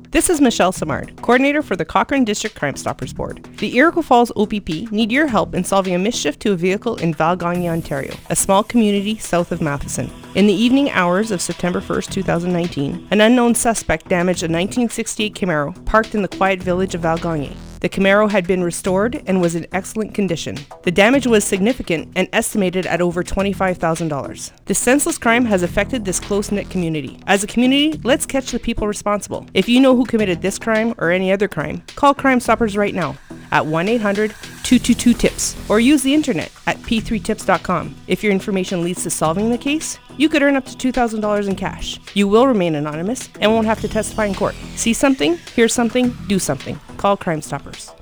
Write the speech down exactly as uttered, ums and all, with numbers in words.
This is Michelle Samard, coordinator for the Cochrane District Crime Stoppers Board. The Iroquois Falls O P P need your help in solving a mischief to a vehicle in Valgagne, Ontario, a small community south of Matheson. In the evening hours of September first, two thousand nineteen, an unknown suspect damaged a nineteen sixty-eight Camaro parked in the quiet village of Valgagne. The Camaro had been restored and was in excellent condition. The damage was significant and estimated at over twenty-five thousand dollars. This senseless crime has affected this close-knit community. As a community, let's catch the people responsible. If you know who committed this crime or any other crime, call Crime Stoppers right now at one eight hundred two two two TIPS or use the internet at p three tips dot com. If your information leads to solving the case, you could earn up to two thousand dollars in cash. You will remain anonymous and won't have to testify in court. See something, hear something, do something. Call Crime Stoppers.